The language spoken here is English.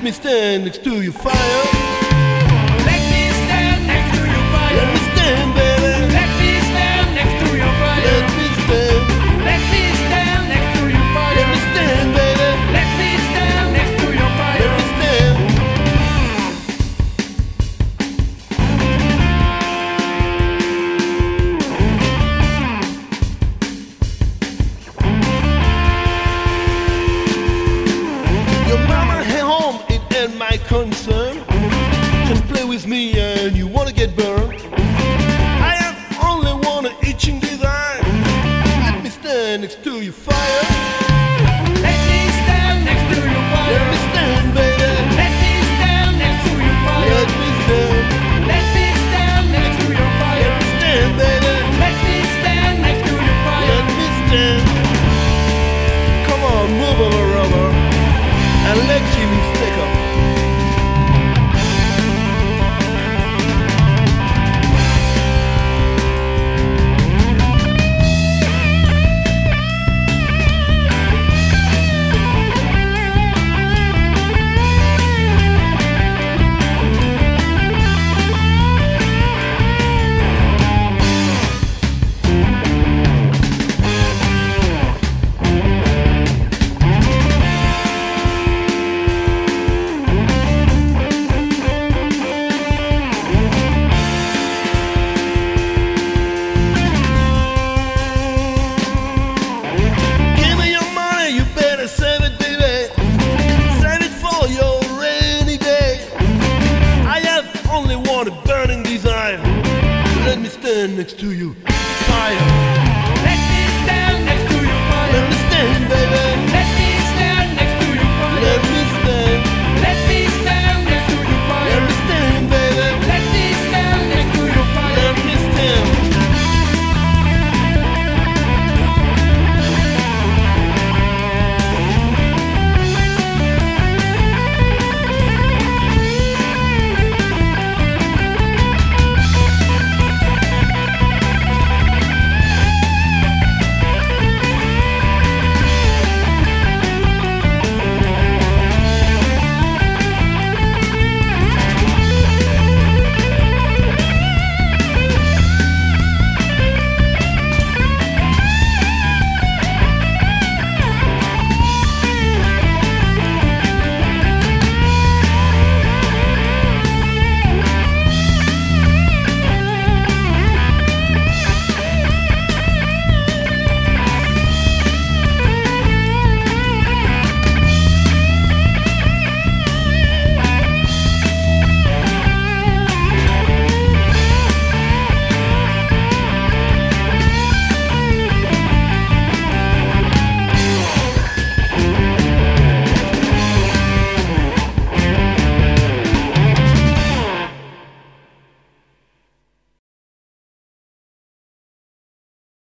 me stand next to your fire. Let me stand next to your fire. Let me stand, baby. Let me stand next to your fire. Let me stand. Let me stand next to your fire. Let me stand, baby. Let me stand next to your fire. Let me stand. Your mama at home, it ain't my concern. Just play with me and you wanna get burned. I have only one itching desire. Let me stand next to your fire. Let me stand next to your fire. Let me stand, baby. Let me stand next to your fire. Let me stand. Let me stand next to your fire. Let me stand, baby. Let me stand next to your fire. Let me stand. Come on, move over, rubber, and let Jimmy stick up. Give me your money, you better save it, baby. Save it for your rainy day. I have only one burning desire. Let me stand next to you, fire.